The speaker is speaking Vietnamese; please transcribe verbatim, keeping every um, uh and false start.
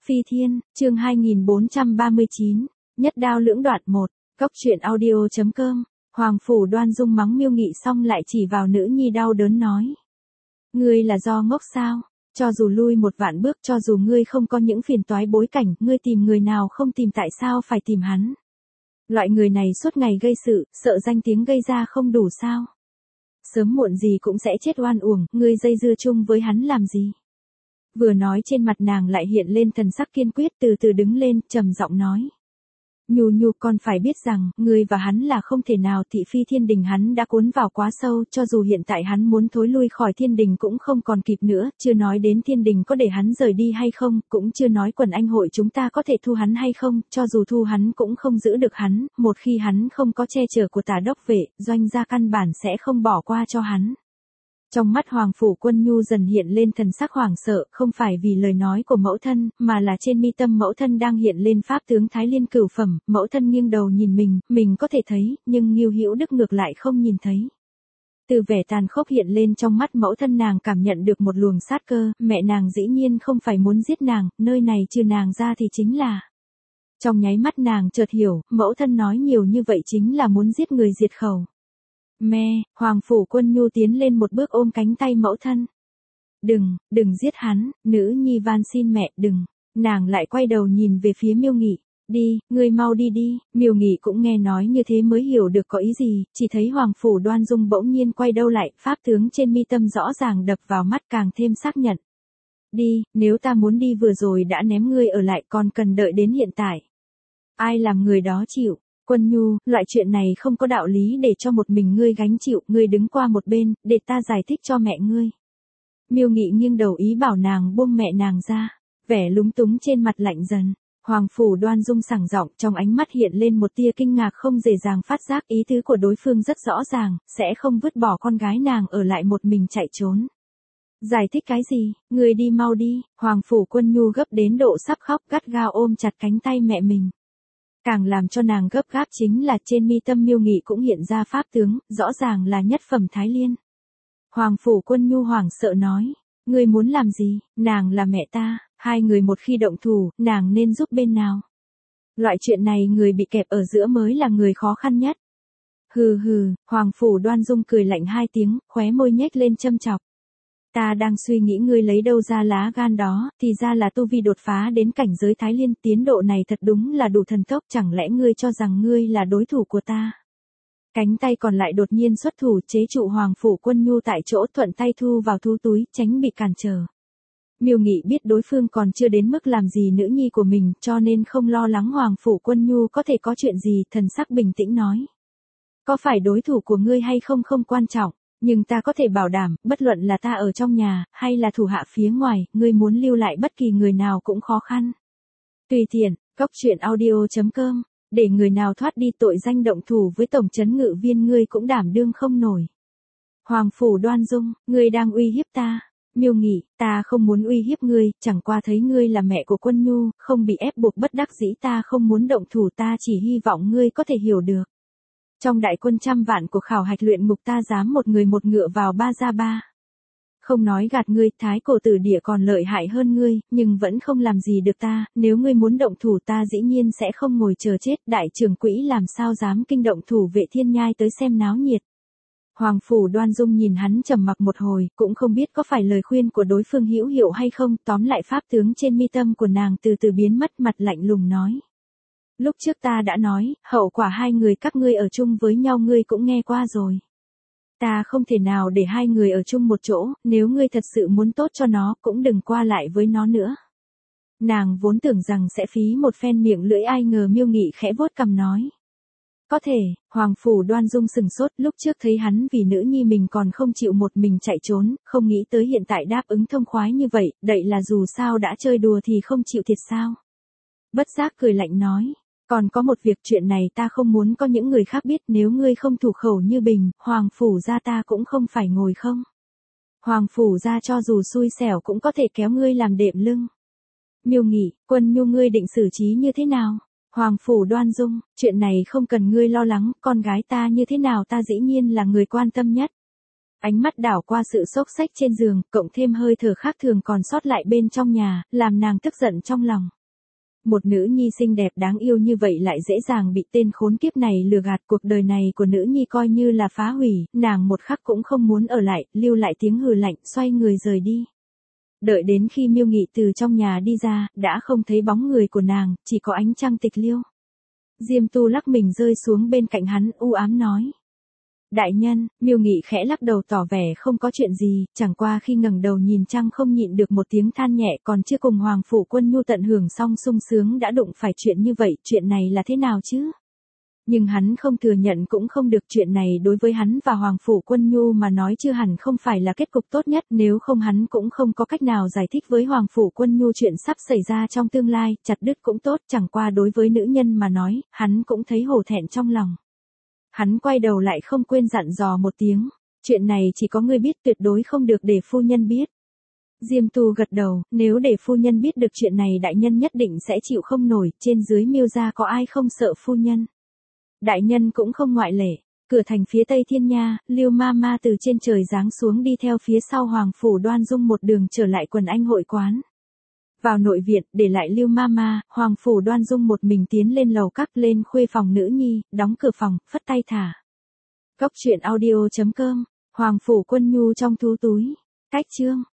Phi Thiên, chương hai nghìn bốn trăm ba mươi chín, nhất đao lưỡng đoạn một, Cốc truyện audio.com, Hoàng Phủ Đoan Dung mắng Miêu Nghị xong lại chỉ vào nữ nhi đau đớn nói. Ngươi là do ngốc sao? Cho dù lui một vạn bước, cho dù ngươi không có những phiền toái bối cảnh, ngươi tìm người nào không tìm, tại sao phải tìm hắn? Loại người này suốt ngày gây sự, sợ danh tiếng gây ra không đủ sao? Sớm muộn gì cũng sẽ chết oan uổng, ngươi dây dưa chung với hắn làm gì? Vừa nói trên mặt nàng lại hiện lên thần sắc kiên quyết, từ từ đứng lên, trầm giọng nói. Nhu Nhu, con phải biết rằng, ngươi và hắn là không thể nào, thị phi thiên đình hắn đã cuốn vào quá sâu, cho dù hiện tại hắn muốn thối lui khỏi thiên đình cũng không còn kịp nữa, chưa nói đến thiên đình có để hắn rời đi hay không, cũng chưa nói quần anh hội chúng ta có thể thu hắn hay không, cho dù thu hắn cũng không giữ được hắn, một khi hắn không có che chở của Tả đốc vệ, doanh gia căn bản sẽ không bỏ qua cho hắn. Trong mắt Hoàng Phủ Quân Nhu dần hiện lên thần sắc hoảng sợ, không phải vì lời nói của mẫu thân, mà là trên mi tâm mẫu thân đang hiện lên pháp tướng Thái Liên cửu phẩm, mẫu thân nghiêng đầu nhìn mình, mình có thể thấy, nhưng Ngưu Hữu Đức ngược lại không nhìn thấy. Từ vẻ tàn khốc hiện lên trong mắt mẫu thân, nàng cảm nhận được một luồng sát cơ, mẹ nàng dĩ nhiên không phải muốn giết nàng, nơi này trừ nàng ra thì chính là. Trong nháy mắt nàng chợt hiểu, mẫu thân nói nhiều như vậy chính là muốn giết người diệt khẩu. Mẹ, Hoàng Phủ Quân Nhu tiến lên một bước ôm cánh tay mẫu thân. Đừng, đừng giết hắn, nữ nhi van xin mẹ, đừng. Nàng lại quay đầu nhìn về phía Miêu Nghị. Đi, ngươi mau đi đi. Miêu Nghị cũng nghe nói như thế mới hiểu được có ý gì, chỉ thấy Hoàng Phủ Đoan Dung bỗng nhiên quay đầu lại, pháp tướng trên mi tâm rõ ràng đập vào mắt càng thêm xác nhận. Đi, nếu ta muốn đi vừa rồi đã ném ngươi ở lại, còn cần đợi đến hiện tại. Ai làm người đó chịu? Quân Nhu, loại chuyện này không có đạo lý để cho một mình ngươi gánh chịu, ngươi đứng qua một bên, để ta giải thích cho mẹ ngươi. Miêu Nghị nghiêng đầu ý bảo nàng buông mẹ nàng ra, vẻ lúng túng trên mặt lạnh dần. Hoàng Phủ Đoan Dung sảng giọng, trong ánh mắt hiện lên một tia kinh ngạc không dễ dàng phát giác, ý tứ của đối phương rất rõ ràng, sẽ không vứt bỏ con gái nàng ở lại một mình chạy trốn. Giải thích cái gì, ngươi đi mau đi. Hoàng Phủ Quân Nhu gấp đến độ sắp khóc, gắt gao ôm chặt cánh tay mẹ mình. Càng làm cho nàng gấp gáp chính là trên mi tâm Miêu Nghị cũng hiện ra pháp tướng, rõ ràng là nhất phẩm Thái Liên. Hoàng Phủ Quân Nhu hoảng sợ nói, ngươi muốn làm gì, nàng là mẹ ta, hai người một khi động thủ, nàng nên giúp bên nào. Loại chuyện này người bị kẹp ở giữa mới là người khó khăn nhất. Hừ hừ, Hoàng Phủ Đoan Dung cười lạnh hai tiếng, khóe môi nhếch lên châm chọc. Ta đang suy nghĩ ngươi lấy đâu ra lá gan đó, thì ra là tu vi đột phá đến cảnh giới Thái Liên, tiến độ này thật đúng là đủ thần tốc, chẳng lẽ ngươi cho rằng ngươi là đối thủ của ta? Cánh tay còn lại đột nhiên xuất thủ chế trụ Hoàng Phủ Quân Nhu tại chỗ, thuận tay thu vào thú túi, tránh bị cản trở. Miêu Nghị biết đối phương còn chưa đến mức làm gì nữ nhi của mình, cho nên không lo lắng Hoàng Phủ Quân Nhu có thể có chuyện gì, thần sắc bình tĩnh nói. Có phải đối thủ của ngươi hay không không quan trọng. Nhưng ta có thể bảo đảm, bất luận là ta ở trong nhà, hay là thủ hạ phía ngoài, ngươi muốn lưu lại bất kỳ người nào cũng khó khăn. Tùy tiện, Cốc truyện audio.com, để người nào thoát đi tội danh động thủ với tổng trấn ngự viên ngươi cũng đảm đương không nổi. Hoàng Phủ Đoan Dung, ngươi đang uy hiếp ta. Miêu Nghị, ta không muốn uy hiếp ngươi, chẳng qua thấy ngươi là mẹ của Quân Nhu, không bị ép buộc bất đắc dĩ, ta không muốn động thủ, ta chỉ hy vọng ngươi có thể hiểu được. Trong đại quân trăm vạn của khảo hạch luyện ngục ta dám một người một ngựa vào ba ra ba. Không nói gạt ngươi, thái cổ tử địa còn lợi hại hơn ngươi, nhưng vẫn không làm gì được ta, nếu ngươi muốn động thủ ta dĩ nhiên sẽ không ngồi chờ chết, đại trưởng quỹ làm sao dám kinh động thủ vệ thiên nhai tới xem náo nhiệt. Hoàng Phủ Đoan Dung nhìn hắn trầm mặc một hồi, cũng không biết có phải lời khuyên của đối phương hữu hiệu hay không, tóm lại pháp tướng trên mi tâm của nàng từ từ biến mất, mặt lạnh lùng nói. Lúc trước ta đã nói, hậu quả hai người các ngươi ở chung với nhau ngươi cũng nghe qua rồi. Ta không thể nào để hai người ở chung một chỗ, nếu ngươi thật sự muốn tốt cho nó, cũng đừng qua lại với nó nữa. Nàng vốn tưởng rằng sẽ phí một phen miệng lưỡi, ai ngờ Miêu Nghị khẽ vuốt cằm nói. Có thể, Hoàng Phủ Đoan Dung sừng sốt, lúc trước thấy hắn vì nữ nhi mình còn không chịu một mình chạy trốn, không nghĩ tới hiện tại đáp ứng thông khoái như vậy, đậy là dù sao đã chơi đùa thì không chịu thiệt sao. Bất giác cười lạnh nói. Còn có một việc, chuyện này ta không muốn có những người khác biết, nếu ngươi không thủ khẩu như bình, Hoàng Phủ gia ta cũng không phải ngồi không. Hoàng Phủ gia cho dù xui xẻo cũng có thể kéo ngươi làm đệm lưng. Miêu Nghị, Quân Nhu ngươi định xử trí như thế nào? Hoàng Phủ Đoan Dung, chuyện này không cần ngươi lo lắng, con gái ta như thế nào ta dĩ nhiên là người quan tâm nhất. Ánh mắt đảo qua sự xốc xách trên giường, cộng thêm hơi thở khác thường còn sót lại bên trong nhà, làm nàng tức giận trong lòng. Một nữ nhi xinh đẹp đáng yêu như vậy lại dễ dàng bị tên khốn kiếp này lừa gạt, cuộc đời này của nữ nhi coi như là phá hủy, nàng một khắc cũng không muốn ở lại, lưu lại tiếng hừ lạnh, xoay người rời đi. Đợi đến khi Miêu Nghị từ trong nhà đi ra, đã không thấy bóng người của nàng, chỉ có ánh trăng tịch liêu. Diêm Tu lắc mình rơi xuống bên cạnh hắn, u ám nói. Đại nhân, Miêu Nghị khẽ lắc đầu tỏ vẻ không có chuyện gì, chẳng qua khi ngẩng đầu nhìn trăng không nhịn được một tiếng than nhẹ, còn chưa cùng Hoàng Phủ Quân Nhu tận hưởng xong sung sướng đã đụng phải chuyện như vậy, chuyện này là thế nào chứ? Nhưng hắn không thừa nhận cũng không được, chuyện này đối với hắn và Hoàng Phủ Quân Nhu mà nói chưa hẳn không phải là kết cục tốt nhất, nếu không hắn cũng không có cách nào giải thích với Hoàng Phủ Quân Nhu chuyện sắp xảy ra trong tương lai, chặt đứt cũng tốt, chẳng qua đối với nữ nhân mà nói, hắn cũng thấy hổ thẹn trong lòng. Hắn quay đầu lại không quên dặn dò một tiếng, chuyện này chỉ có ngươi biết, tuyệt đối không được để phu nhân biết. Diêm Tu gật đầu, nếu để phu nhân biết được chuyện này đại nhân nhất định sẽ chịu không nổi, trên dưới Miêu gia có ai không sợ phu nhân. Đại nhân cũng không ngoại lệ. Cửa thành phía tây thiên nha, Lưu ma ma từ trên trời giáng xuống đi theo phía sau Hoàng Phủ Đoan Dung một đường trở lại quần anh hội quán. Vào nội viện, để lại Lưu ma ma, Hoàng Phủ Đoan Dung một mình tiến lên lầu các, lên khuê phòng nữ nhi, đóng cửa phòng, phất tay thả. Cốc truyện audio chấm com, Hoàng Phủ Quân Nhu trong thú túi. Cách chương.